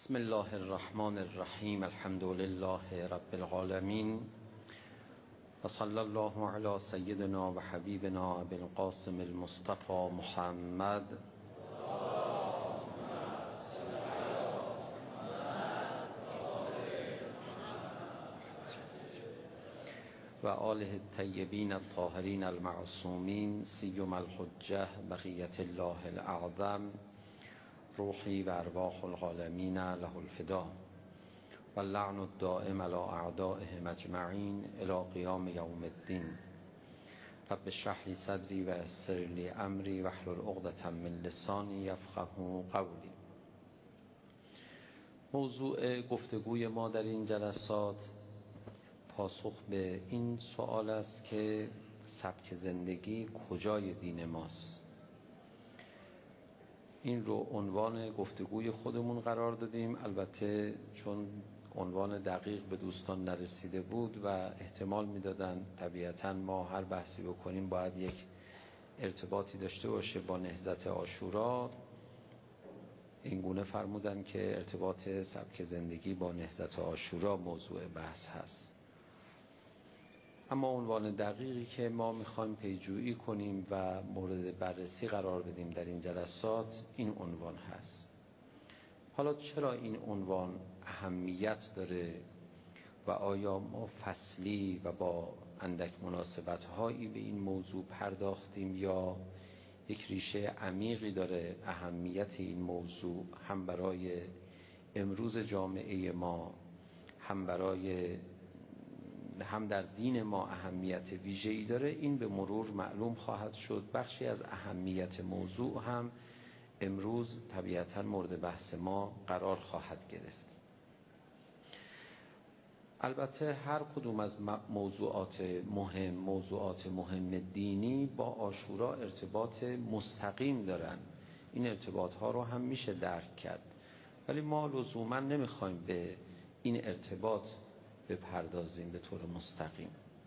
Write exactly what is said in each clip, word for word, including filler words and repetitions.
بسم الله الرحمن الرحیم. الحمد لله رب العالمین و صلی الله علی سیدنا و حبیبنا ابی القاسم المصطفى محمد و آله الطیبین الطاهرین المعصومین سیما الحجة بقیة الله الاعظم روحی و ارواح العالمین له الفدا و اللعن الدائم علی اعدائهم اجمعین الی قیام یوم الدین. رب اشرح لی صدری و یسر لی امری واحلل عقدة من لسانی یفقهوا قولی. موضوع گفتگوی ما در این جلسات پاسخ به این سوال است که سبک زندگی کجای دین ماست. این رو عنوان گفتگوی خودمون قرار دادیم، البته چون عنوان دقیق به دوستان نرسیده بود و احتمال میدادن طبیعتاً ما هر بحثی بکنیم باید یک ارتباطی داشته باشه با نهضت عاشورا، این گونه فرمودن که ارتباط سبک زندگی با نهضت عاشورا موضوع بحث هست. اما عنوان دقیقی که ما میخوایم پیجویی کنیم و مورد بررسی قرار بدیم در این جلسات این عنوان هست. حالا چرا این عنوان اهمیت داره و آیا ما فصلی و با اندک مناسبت هایی به این موضوع پرداختیم یا یک ریشه عمیقی داره اهمیت این موضوع هم برای امروز جامعه ما هم برای هم در دین ما اهمیت ویژه‌ای داره، این به مرور معلوم خواهد شد. بخشی از اهمیت موضوع هم امروز طبیعتاً مورد بحث ما قرار خواهد گرفت. البته هر کدوم از موضوعات مهم موضوعات مهم دینی با عاشورا ارتباط مستقیم دارن، این ارتباط ها رو هم میشه درک کرد، ولی ما لزوما نمیخوایم به این ارتباط بپردازیم به طور مستقیم.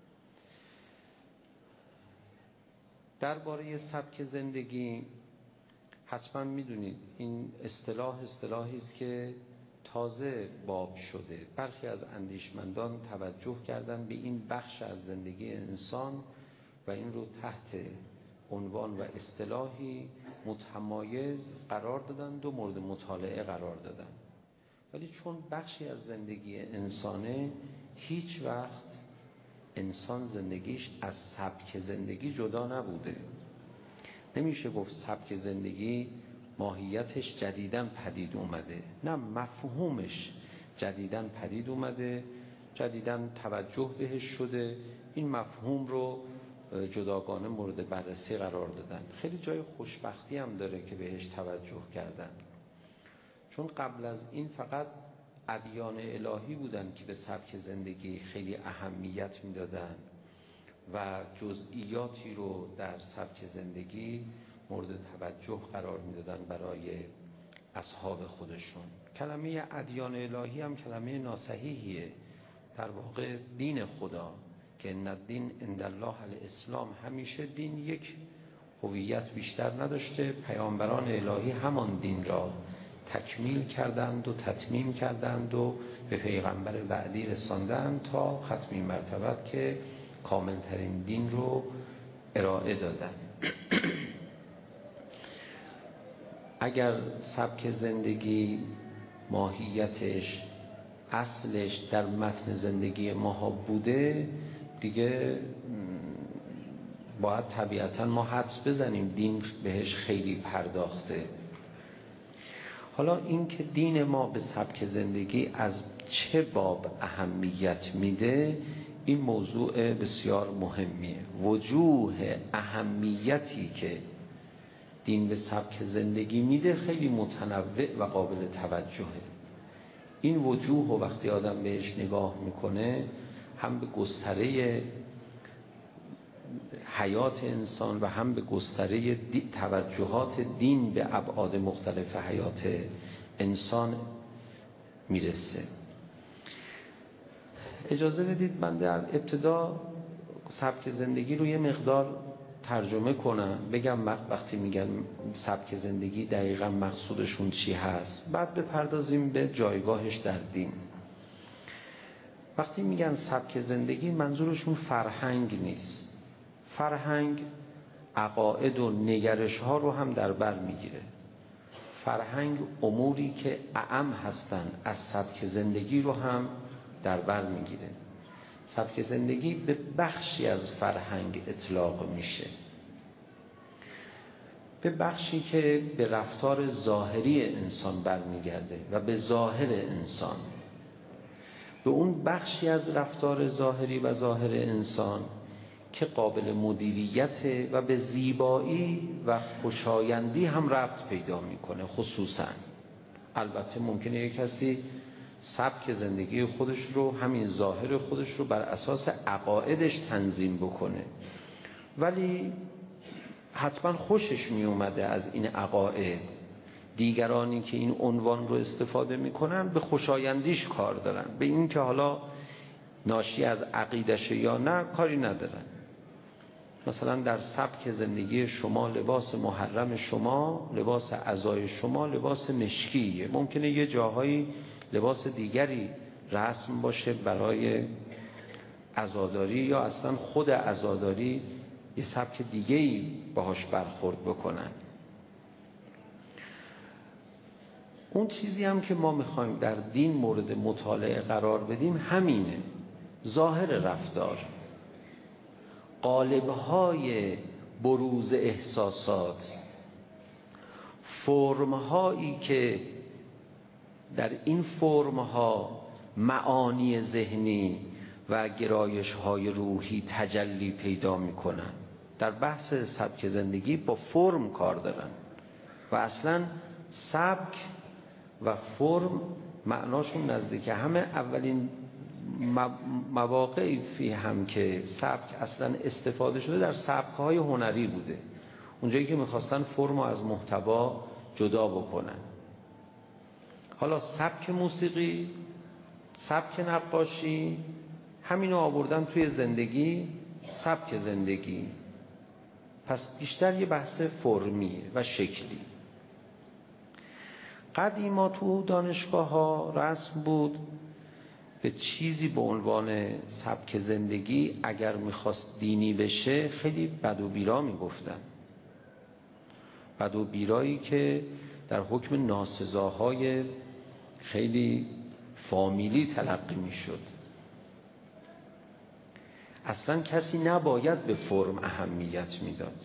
درباره سبک زندگی حتما میدونید این اصطلاح اصطلاحی است که تازه باب شده. برخی از اندیشمندان توجه کردن به این بخش از زندگی انسان و این رو تحت عنوان و اصطلاحی متمایز قرار دادند و مورد مطالعه قرار دادند. ولی چون بخشی از زندگی انسانه، هیچ وقت انسان زندگیش از سبک زندگی جدا نبوده. نمیشه گفت سبک زندگی ماهیتش جدیداً پدید اومده، نه، مفهومش جدیداً پدید اومده، جدیداً توجه بهش شده، این مفهوم رو جداگانه مورد بررسی قرار دادن. خیلی جای خوشبختی هم داره که بهش توجه کردن، چون قبل از این فقط ادیان الهی بودن که به سبک زندگی خیلی اهمیت میدادن و جزئیاتی رو در سبک زندگی مورد توجه قرار میدادن برای اصحاب خودشون. کلمه ادیان الهی هم کلمه ناصحیحیه. در واقع دین خدا که ان الدین عند الله الاسلام، همیشه دین یک هویت بیشتر نداشته. پیامبران الهی همان دین را تکمیل کردند و تتمیم کردند و به پیغمبر بعدی رساندند تا ختمی مرتبت که کاملترین دین رو ارائه دادند. اگر سبک زندگی ماهیتش اصلش در متن زندگی ما بوده، دیگه باید طبیعتا ما حدس بزنیم دین بهش خیلی پرداخته. حالا این که دین ما به سبک زندگی از چه باب اهمیت میده، این موضوع بسیار مهمیه. وجوه اهمیتی که دین به سبک زندگی میده خیلی متنوع و قابل توجهه. این وجوه و وقتی آدم بهش نگاه میکنه هم به گستره حیات انسان و هم به گستره توجهات دین به ابعاد مختلف حیات انسان میرسه. اجازه بدید من در ابتدا سبک زندگی رو یه مقدار ترجمه کنم بگم وقتی میگن سبک زندگی دقیقا مقصودشون چی هست، بعد بپردازیم به جایگاهش در دین. وقتی میگن سبک زندگی منظورشون فرهنگ نیست. فرهنگ عقاید و نگرش ها رو هم در بر میگیره. فرهنگ اموری که اعم هستن از سبک زندگی رو هم در بر میگیره. سبک زندگی به بخشی از فرهنگ اطلاق میشه، به بخشی که به رفتار ظاهری انسان برمیگرده و به ظاهر انسان، به اون بخشی از رفتار ظاهری و ظاهر انسان که قابل مدیریت و به زیبایی و خوشایندی هم ربط پیدا میکنه. خصوصا البته ممکنه یک کسی سبک زندگی خودش رو، همین ظاهر خودش رو بر اساس عقایدش تنظیم بکنه، ولی حتما خوشش می اومده از این عقاید. دیگرانی که این عنوان رو استفاده میکنن به خوشایندیش کار دارن، به این که حالا ناشی از عقیدش یا نه کاری ندارن. مثلا در سبک زندگی شما لباس محرم شما، لباس عزای شما لباس مشکیه، ممکنه یه جاهایی لباس دیگری رسم باشه برای عزاداری، یا اصلا خود عزاداری یه سبک دیگه‌ای باهاش برخورد بکنن. اون چیزی هم که ما میخوایم در دین مورد مطالعه قرار بدیم همینه، ظاهر رفتار، قالب‌های بروز احساسات، فرم‌هایی که در این فرم‌ها معانی ذهنی و گرایش‌های روحی تجلی پیدا می‌کنن. در بحث سبک زندگی با فرم کار دارن و اصلاً سبک و فرم معناشون نزدیکه. همه اولین مواقعی فی هم که سبک اصلا استفاده شده در سبک‌های هنری بوده، اونجایی که میخواستن فرم از محتوا جدا بکنن. حالا سبک موسیقی، سبک نقاشی، همینو آوردن توی زندگی، سبک زندگی. پس بیشتر یه بحث فرمیه و شکلی. قدیما تو دانشگاه ها رسم بود به چیزی به عنوان سبک زندگی اگر میخواست دینی بشه خیلی بد و بیرا میگفتن. بد و بیرایی که در حکم ناسزاهای خیلی فامیلی تلقی میشد. اصلا کسی نباید به فرم اهمیت میداد.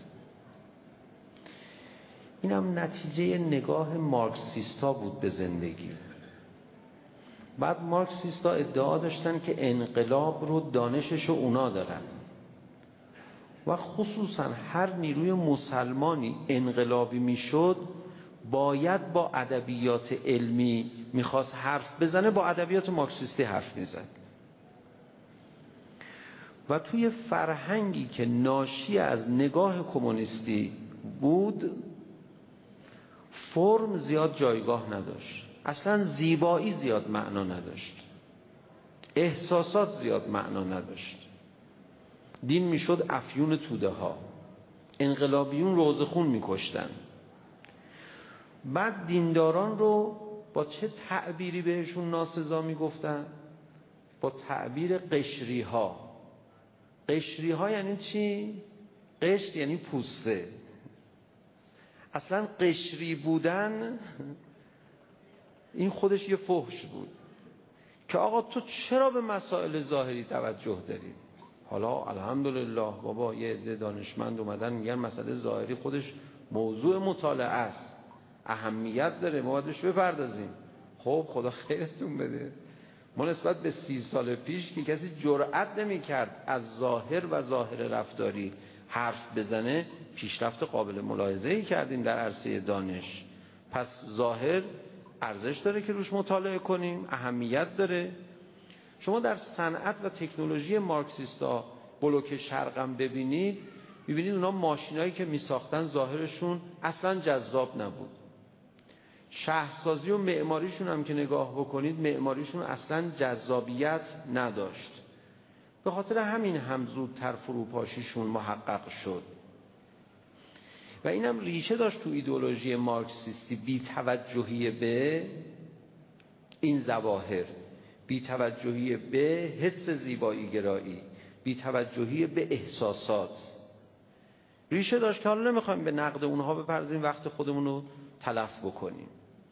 این هم نتیجه نگاه مارکسیستا بود به زندگی. بعد مارکسیستا ادعا داشتن که انقلاب رو دانشش رو اونا دارن و خصوصا هر نیروی مسلمانی انقلابی میشد باید با ادبیات علمی میخواست حرف بزنه، با ادبیات مارکسیستی حرف میزد. و توی فرهنگی که ناشی از نگاه کمونیستی بود فرم زیاد جایگاه نداشت، اصلا زیبایی زیاد معنا نداشت، احساسات زیاد معنا نداشت. دین میشد افیون توده ها، انقلابیون روزه خون میکشتن. بعد دینداران رو با چه تعبیری بهشون ناسزا میگفتن؟ با تعبیر قشری ها. قشری ها یعنی چی؟ قشر یعنی پوسته. اصلا قشری بودن این خودش یه فحش بود که آقا تو چرا به مسائل ظاهری توجه داری؟ حالا الحمدلله بابا یه عده دانشمند اومدن میگن مسئله ظاهری خودش موضوع مطالعه است، اهمیت داره، ما بایدش بپردازیم. خب خدا خیرتون بده. ما نسبت به سی سال پیش که کسی جرئت نمی کرد از ظاهر و ظاهر رفتاری حرف بزنه پیشرفت قابل ملاحظه‌ای کردیم در عرصه دانش. پس ظاهر ارزش داره که روش مطالعه کنیم، اهمیت داره. شما در صنعت و تکنولوژی مارکسیستا بلوک شرقم ببینید، ببینید اونا ماشینایی که می ساختن ظاهرشون اصلا جذاب نبود. شهرسازی و معماریشون هم که نگاه بکنید معماریشون اصلا جذابیت نداشت. به خاطر همین هم زودتر فروپاشیشون محقق شد. و اینم ریشه داشت تو ایدئولوژی مارکسیستی، بی‌توجهی به این ظواهر، بی‌توجهی به حس زیبایی گرایی، بی‌توجهی به احساسات ریشه داشت که حالا نمیخوایم به نقد اونها بپردازیم، وقت خودمون رو تلف بکنیم.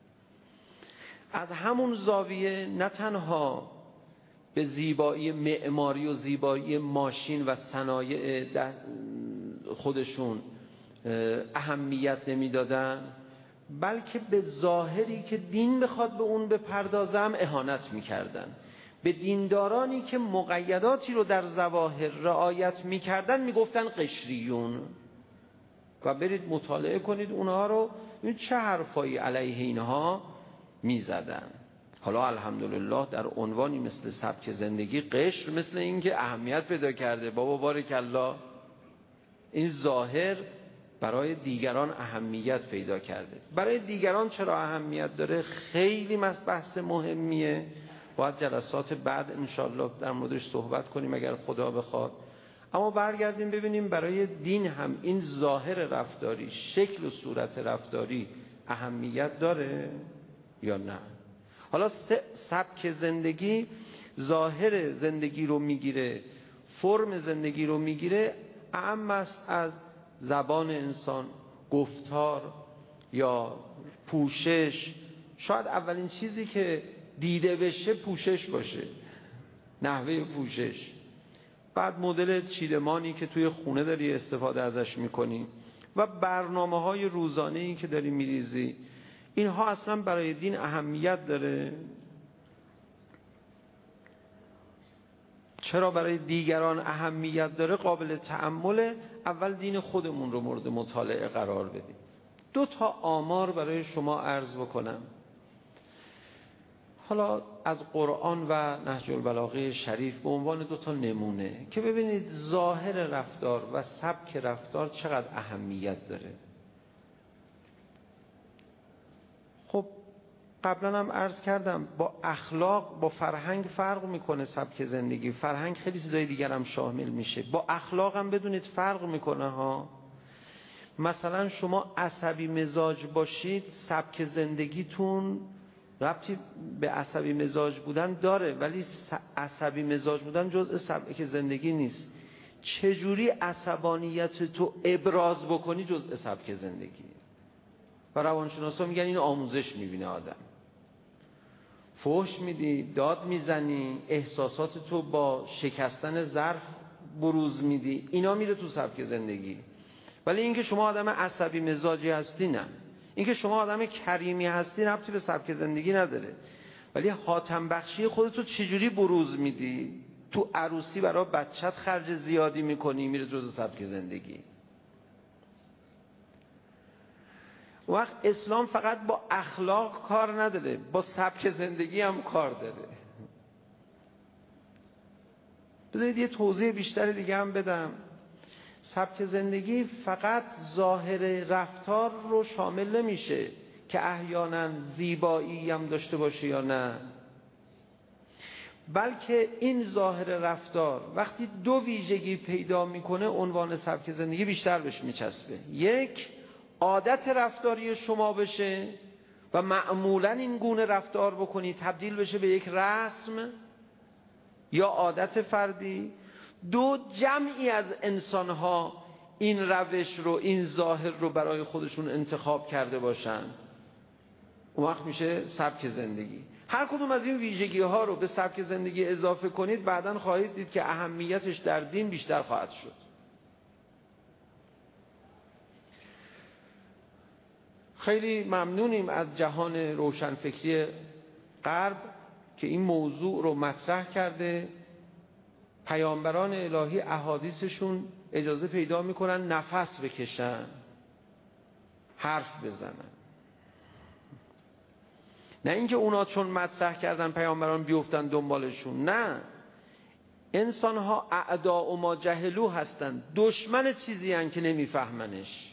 از همون زاویه نه تنها به زیبایی معماری و زیبایی ماشین و صنایع خودشون اهمیت نمیدادن، بلکه به ظاهری که دین بخواد به اون بپردازم اهانت میکردن. به دیندارانی که مقیداتی رو در ظواهر رعایت میکردن میگفتن قشریون. و برید مطالعه کنید اونها رو، این چه حرفایی علیه اینها میزدن. حالا الحمدلله در عنوانی مثل سبک زندگی قشر مثل این که اهمیت پیدا کرده، بابا بارک الله، این ظاهر برای دیگران اهمیت پیدا کرده. برای دیگران چرا اهمیت داره؟ خیلی بحث مهمیه، باید جلسات بعد انشالله در موردش صحبت کنیم اگر خدا بخواد. اما برگردیم ببینیم برای دین هم این ظاهر رفتاری، شکل و صورت رفتاری اهمیت داره یا نه؟ حالا سبک زندگی ظاهر زندگی رو میگیره، فرم زندگی رو میگیره، اعم است از زبان انسان، گفتار یا پوشش. شاید اولین چیزی که دیده بشه پوشش باشه، نحوه پوشش. بعد مدل چیدمانی که توی خونه داری استفاده ازش میکنی و برنامه های روزانه‌ای که داری میریزی، اینها اصلا برای دین اهمیت داره؟ چرا برای دیگران اهمیت داره؟ قابل تأمله. اول دین خودمون رو مورد مطالعه قرار بدیم. دو تا آمار برای شما عرض بکنم، حالا از قرآن و نهج البلاغه شریف به عنوان دو تا نمونه که ببینید ظاهر رفتار و سبک رفتار چقدر اهمیت داره. خب قبلا هم عرض کردم با اخلاق با فرهنگ فرق میکنه سبک زندگی. فرهنگ خیلی چیزای دیگر هم شامل میشه، با اخلاق هم بدونید فرق میکنه ها. مثلا شما عصبی مزاج باشید، سبک زندگیتون ربطی به عصبی مزاج بودن داره، ولی عصبی مزاج بودن جزء سبک زندگی نیست. چجوری عصبانیت تو ابراز بکنی جزء سبک زندگی. و روانشناسا میگن این آموزش میبینه آدم. فحش میدی، داد میزنی، احساسات تو با شکستن ظرف بروز میدی، اینا میره تو سبک زندگی. ولی اینکه شما آدم عصبی مزاجی هستی نه، اینکه شما آدم کریمی هستی ربطی به سبک زندگی نداره. ولی حاتم بخشی خودتو چجوری بروز میدی؟ تو عروسی برای بچت خرج زیادی میکنی، میره جز سبک زندگی. وقت اسلام فقط با اخلاق کار نداره، با سبک زندگی هم کار داره. بذارید یه توضیح بیشتر دیگه هم بدم. سبک زندگی فقط ظاهر رفتار رو شامل نمیشه که احیانا زیبایی هم داشته باشه یا نه، بلکه این ظاهر رفتار وقتی دو ویژگی پیدا میکنه عنوان سبک زندگی بیشتر بهش میچسبه. یک، عادت رفتاری شما بشه و معمولا این گونه رفتار بکنی تبدیل بشه به یک رسم یا عادت فردی. دو، جمعی از انسانها این روش رو، این ظاهر رو برای خودشون انتخاب کرده باشن، اون وقت میشه سبک زندگی. هر کدوم از این ویژگی ها رو به سبک زندگی اضافه کنید، بعداً خواهید دید که اهمیتش در دین بیشتر خواهد شد. خیلی ممنونیم از جهان روشنفکری غرب که این موضوع رو مطرح کرده. پیامبران الهی احادیثشون اجازه پیدا میکنن نفس بکشن، حرف بزنن. نه اینکه اونا چون مطرح کردن پیامبران بیفتن دنبالشون، نه. انسان ها اعدا و ما جهلو هستن، دشمن چیزی هن که نمیفهمنش.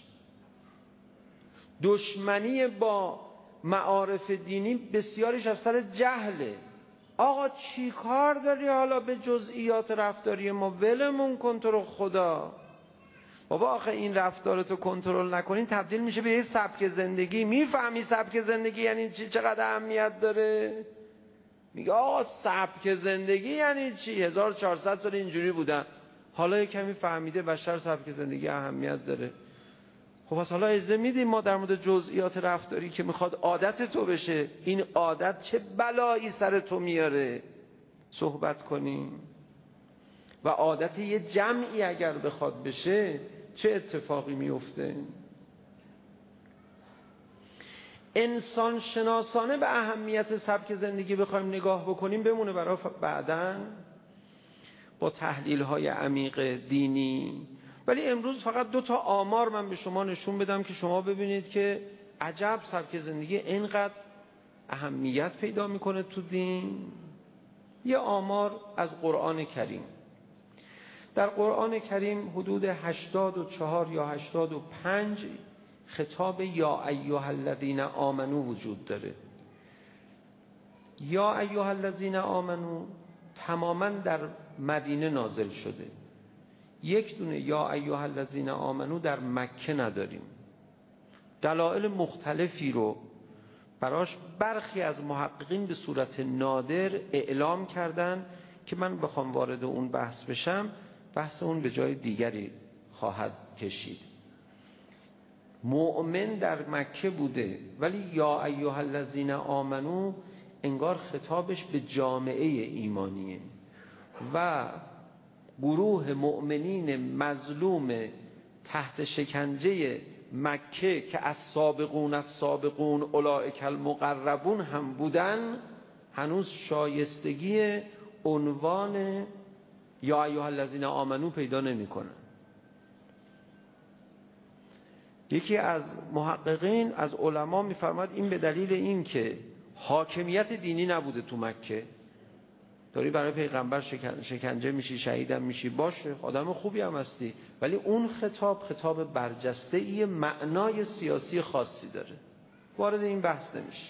دشمنی با معارف دینی بسیاریش از سر جهله. آقا چی کار داری حالا به جزئیات رفتاری ما؟ ولمون کن تو رو خدا. بابا آخه این رفتارتو کنترل نکنین تبدیل میشه به یه سبک زندگی. میفهمی سبک زندگی یعنی چی؟ چقدر اهمیت داره؟ میگه آقا سبک زندگی یعنی چی؟ هزار و چهارصد سال اینجوری بودن، حالا یه کمی فهمیده بشر سبک زندگی اهمیت داره. خب پس حالا اجازه میدیم ما در مورد جزئیات رفتاری که میخواد عادت تو بشه، این عادت چه بلایی سر تو میاره، صحبت کنیم. و عادت یه جمعی اگر بخواد بشه چه اتفاقی میفته؟ انسان شناسانه به اهمیت سبک زندگی بخوایم نگاه بکنیم بمونه برای بعداً با تحلیل های عمیق دینی. ولی امروز فقط دو تا آمار من به شما نشون بدم که شما ببینید که عجب سبک زندگی اینقدر اهمیت پیدا میکنه تو دین. یه آمار از قرآن کریم. در قرآن کریم حدود هشتاد و چهار یا هشتاد و پنج خطاب یا ایها الذین آمنو وجود داره. یا ایها الذین آمنو تماما در مدینه نازل شده. یک دونه یا ایها الذین آمنو در مکه نداریم. دلایل مختلفی رو براش برخی از محققین به صورت نادر اعلام کردن که من بخوام وارد اون بحث بشم بحث اون به جای دیگری خواهد کشید. مؤمن در مکه بوده ولی یا ایها الذین آمنو انگار خطابش به جامعه ایمانیه و گروه مؤمنین مظلوم تحت شکنجه مکه که از سابقون از سابقون اولئک المقربون هم بودن هنوز شایستگی عنوان یا ایها الذین آمنو پیدا نمی‌کنن. یکی از محققین از علما می‌فرماد این به دلیل این که حاکمیت دینی نبوده تو مکه، داری برای پیغمبر شکن، شکنجه میشی، شهیدم میشی، باشه آدم خوبی هم هستی، ولی اون خطاب خطاب برجسته ای معنای سیاسی خاصی داره. وارد این بحث نمیشه.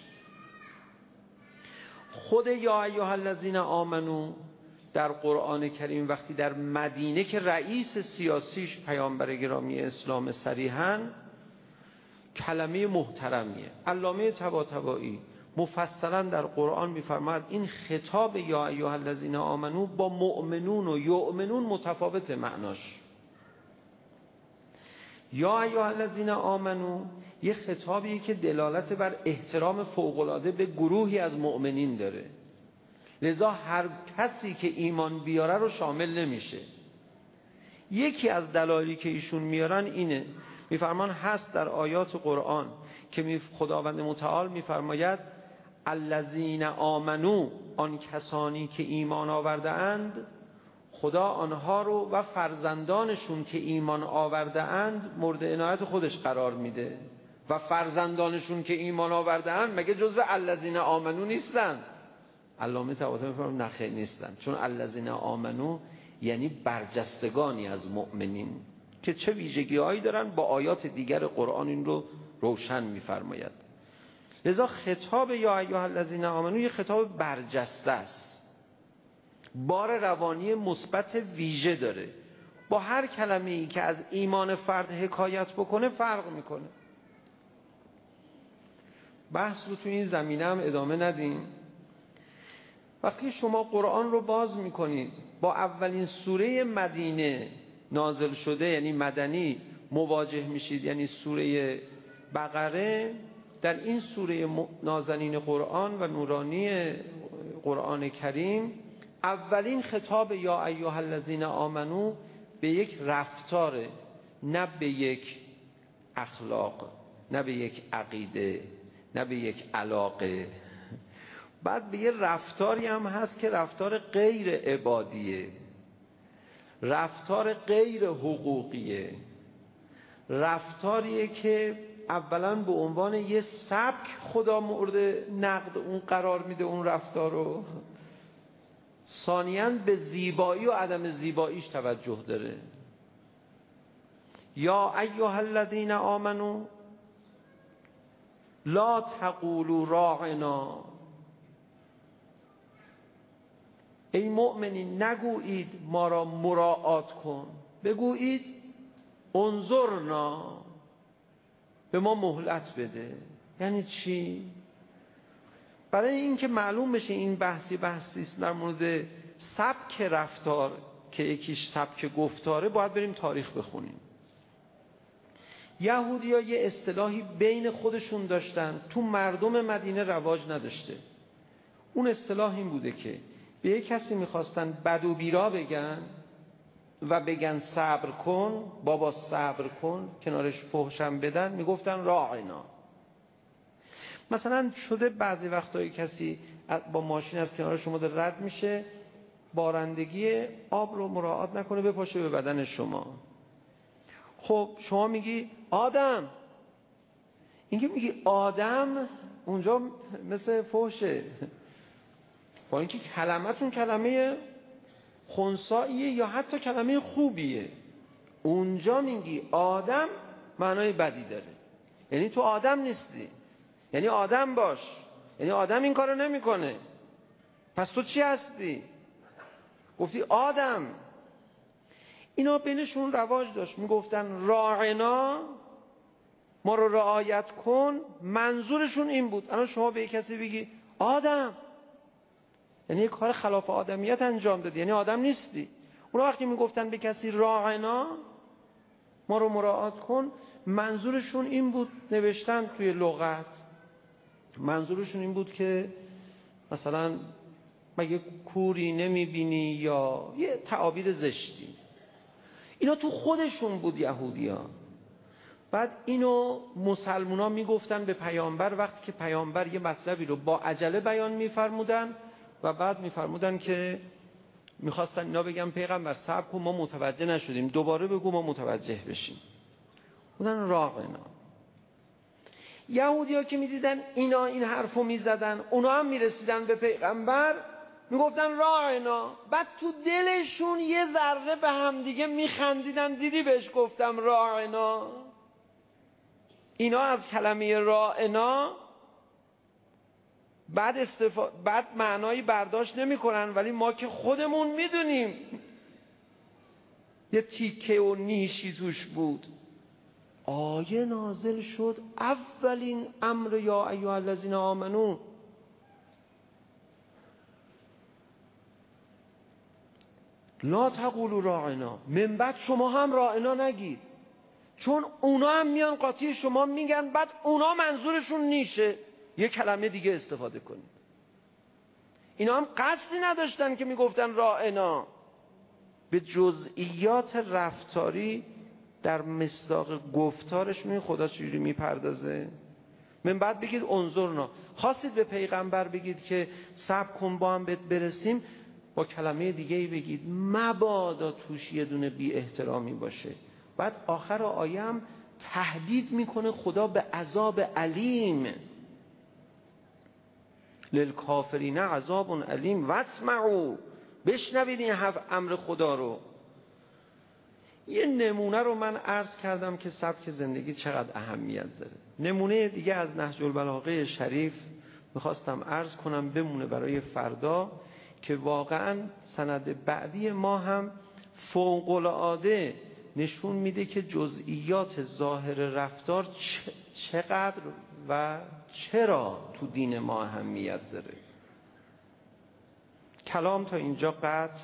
خود یا ایها الذین آمنو در قرآن کریم وقتی در مدینه که رئیس سیاسیش پیامبر گرامی اسلام صریحاً کلمه محترمیه. علامه طباطبایی مفصلا در قرآن میفرماید این خطاب یا ایها الذین آمنو با مؤمنون و یؤمنون متفاوت معناش. یا ایها الذین آمنو یه خطابی که دلالت بر احترام فوق‌العاده به گروهی از مؤمنین داره، لذا هر کسی که ایمان بیاره رو شامل نمیشه. یکی از دلایلی که ایشون میارن اینه، میفرمان هست در آیات قرآن که خداوند متعال میفرماید الذین آمنو، آن کسانی که ایمان آورده اند، خدا آنها رو و فرزندانشون که ایمان آورده اند مورد عنایت خودش قرار میده. و فرزندانشون که ایمان آورده اند مگه جزو الذین آمنو نیستن؟ علامه طباطبایی میفرماید نخیر نیستن، چون الذین آمنو یعنی برجستگانی از مؤمنین که چه ویژگی‌هایی دارن، با آیات دیگر قرآن این رو روشن می‌فرماید. لذا خطاب یا ایها الذین آمنو یه خطاب برجسته است، بار روانی مثبت ویژه داره، با هر کلمه‌ای که از ایمان فرد حکایت بکنه فرق میکنه. بحث رو تو این زمینه هم ادامه ندیم. وقتی شما قرآن رو باز میکنید با اولین سوره مدینه نازل شده یعنی مدنی مواجه میشید، یعنی سوره بقره. در این سوره نازنین قرآن و نورانی قرآن کریم اولین خطاب یا ایها الذین آمنو به یک رفتاره، نه به یک اخلاق، نه به یک عقیده، نه به یک علاقه. بعد به یه رفتاری هم هست که رفتار غیر عبادیه، رفتار غیر حقوقیه، رفتاریه که اولا به عنوان یه سبک خدا مورد نقد اون قرار میده اون رفتار رو، ثانیاً به زیبایی و عدم زیباییش توجه داره. یا ایها الذین آمنو لا تقولوا راعنا، ای مؤمنین نگویید ما را مراعات کن، بگویید انظرنا، به ما مهلت بده. یعنی چی؟ برای اینکه معلوم بشه این بحثی بحثی است در مورد سبک رفتار که یکیش سبک گفتاره، باید بریم تاریخ بخونیم. یهودی‌ها یه اصطلاحی بین خودشون داشتن، تو مردم مدینه رواج نداشته. اون اصطلاح این بوده که به یک کسی میخواستن بد و بیرا بگن و بگن صبر کن، بابا صبر کن، کنارش فحشم بدن، میگفتن راعنا. مثلا شده بعضی وقتایی کسی با ماشین از کنار شما رد میشه، بارندگی آب رو مراعات نکنه بپاشه به بدن شما. خب شما میگی آدم، اینکه میگی آدم اونجا مثل فحشه، با اینکه کلمتون کلمه خنثیه یا حتی کلمه خوبیه، اونجا میگی آدم معنای بدی داره. یعنی تو آدم نیستی، یعنی آدم باش، یعنی آدم این کارو نمیکنه، پس تو چی هستی؟ گفتی آدم. اینا بینشون رواج داشت، میگفتن راعنا، ما رو رعایت کن، منظورشون این بود. الان شما به یک کسی بگی آدم، یعنی یک کار خلاف آدمیت انجام دادی، یعنی آدم نیستی. اونا وقتی میگفتن به کسی راعنا، ما رو مراعات کن، منظورشون این بود، نوشتن توی لغت، منظورشون این بود که مثلا مگه کوری نمیبینی، یا یه تعابیر زشتی. اینا تو خودشون بود یهودی ها. بعد اینو مسلمان ها میگفتن به پیامبر وقتی که پیامبر یه مطلبی رو با عجله بیان میفرمودن و بعد میفرمودن که میخواستن اینا بگن پیغمبر صبر کن ما متوجه نشدیم، دوباره بگو ما متوجه بشیم. بودن راغنا. یهودی ها که میدیدن اینا این حرفو میزدن، اونا هم میرسیدن به پیغمبر میگفتن راعنا، بعد تو دلشون یه ذره به هم دیگه میخندیدن، دیدی بهش گفتم راعنا. اینا از کلمه راعنا بعد استفا... بعد معنایی برداشت نمی کنن، ولی ما که خودمون میدونیم یه تیکه و نیشی توش بود. آیه نازل شد، اولین امر یا ایها الذین آمنو، لا تقولوا راعنا، من بعد شما هم راعنا نگید، چون اونا هم میان قاطی شما میگن، بعد اونا منظورشون نیشه یه کلمه دیگه استفاده کنید. اینا هم قصدی نداشتن که میگفتن راعنا. به جزئیات رفتاری در مصداق گفتارش می خدا چجوری میپردازه. من بعد بگید انظرنا، خواستید به پیغمبر بگید که صبر کن با هم بهت برسیم، با کلمه دیگه ای بگید مبادا توش یه دونه بی احترامی باشه. بعد آخر آیه هم تهدید میکنه خدا به عذاب علیم، للکافرین عذاب علیم واسمعوا، بشنوید این امر خدا رو. یه نمونه رو من عرض کردم که سبک زندگی چقدر اهمیت داره. نمونه دیگه از نهج البلاغه شریف میخواستم عرض کنم بمونه برای فردا، که واقعا سند بعدی ما هم فوق العاده نشون میده که جزئیات ظاهر رفتار چقدر و چرا تو دین ما اهمیت داره. کلام تا اینجا قطع.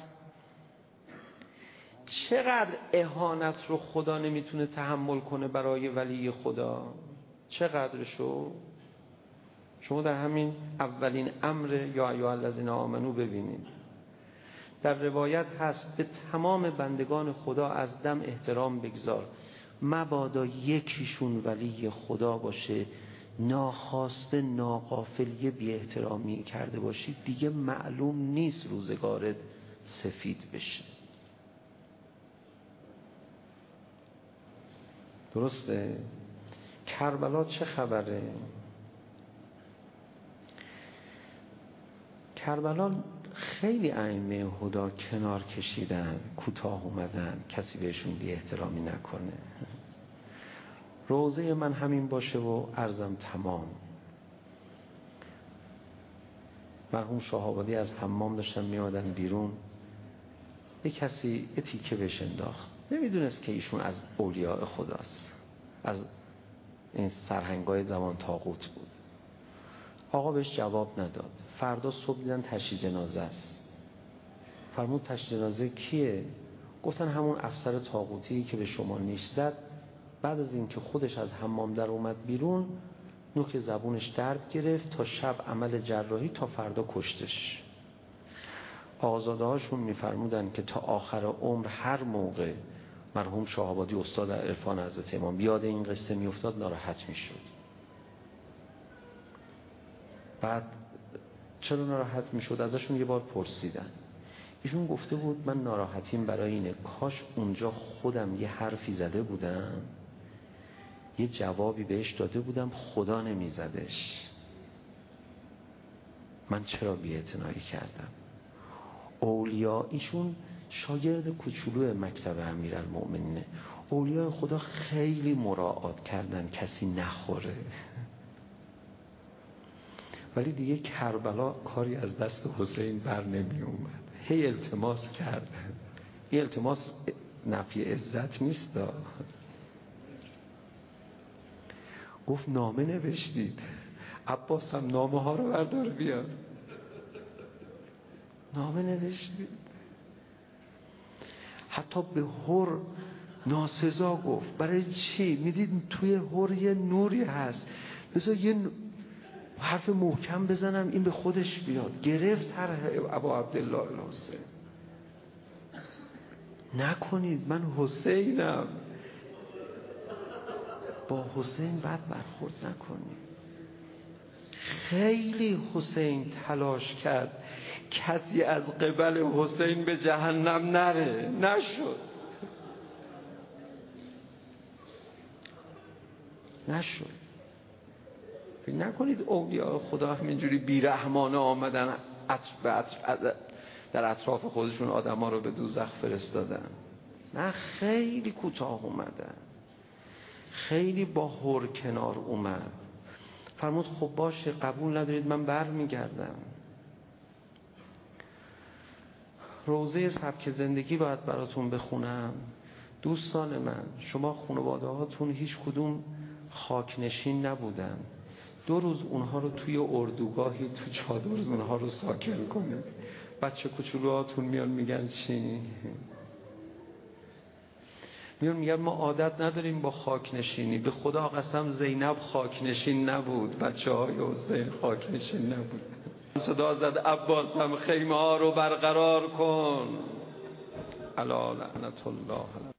چقدر اهانت رو خدا نمیتونه تحمل کنه برای ولی خدا، چقدرشو شما در همین اولین امر یا ایها الذین آمنو ببینید. در روایت هست به تمام بندگان خدا از دم احترام بگذار، مبادا یکیشون ولی خدا باشه، ناخواسته ناغافل یه بی احترامی کرده باشی، دیگه معلوم نیست روزگارت سفید بشه. درسته؟ کربلا چه خبره؟ کربلا خیلی ائمه هدا کنار کشیدن، کوتاه اومدن، کسی بهشون بی احترامی نکنه. روزه من همین باشه و عرضم تمام. مرحوم شاه‌آبادی از حمام داشتن میادن بیرون، یه کسی یه تیکه بهش انداخت، نمیدونست که ایشون از اولیاء خداست، از این سرهنگای زمان طاغوت بود. آقا بهش جواب نداد. فردا صبح دیدن تشییع جنازه است. فرمود تشییع جنازه کیه؟ گفتن همون افسر طاغوتی که به شما نیش زد. بعد از اینکه خودش از حمام در اومد بیرون، نوک زبونش درد گرفت، تا شب عمل جراحی، تا فردا کشتش. آقازاده هاشون میفرمودن که تا آخر عمر هر موقع مرحوم شاه‌آبادی استاد عرفان حضرت امام بیاد این قصه میافتاد ناراحت میشد. بعد چرا ناراحت میشد؟ ازشون یه بار پرسیدن. ایشون گفته بود من ناراحتیم برای اینه کاش اونجا خودم یه حرفی زده بودم، یه جوابی بهش داده بودم، خدا نمیزدش. من چرا بی‌اعتنایی کردم؟ اولیا، ایشون شاگرد کوچولو مکتب امیرالمؤمنینه. اولیاء خدا خیلی مراعات کردن کسی نخوره، ولی دیگه کربلا کاری از دست حسین بر نمی اومد. هی التماس کردن. این التماس نفی عزت نیست. گفت نامه نوشتید؟ عباس هم نامه ها رو بردار بیار. نامه نوشتید؟ حتی به هر ناسزا گفت. برای چی؟ میدید توی هر یه نوری هست، بذار یه حرف محکم بزنم این به خودش بیاد. گرفت هر ابا عبدالله الحسین. نکنید، من حسینم، با حسین بد برخورد نکنید. خیلی حسین تلاش کرد کسی از قبل حسین به جهنم نره، نشد نشد فکر نکنید اولیاء خدا همینجوری بیرحمانه آمدن در اطراف خودشون آدم ها رو به دوزخ فرستادن. نه، خیلی کوتاه اومدن، خیلی با هر کنار اومد. فرمود خب باشه، قبول ندارید، من بر میگردم. روزه سبک زندگی باید براتون بخونم. دوستان من، شما خانواده هاتون هیچ کدوم خاکنشین نبودن. دو روز اونها رو توی اردوگاهی تو چادر اونها رو ساکن کنید. بچه کوچولوهاتون میان میگن چی؟ میان میگن ما عادت نداریم با خاکنشینی. به خدا قسم زینب خاکنشین نبود، بچه های حسین خاکنشین نبود. صدا زد عباس هم خیمه ها رو برقرار کن. الا لعنت الله.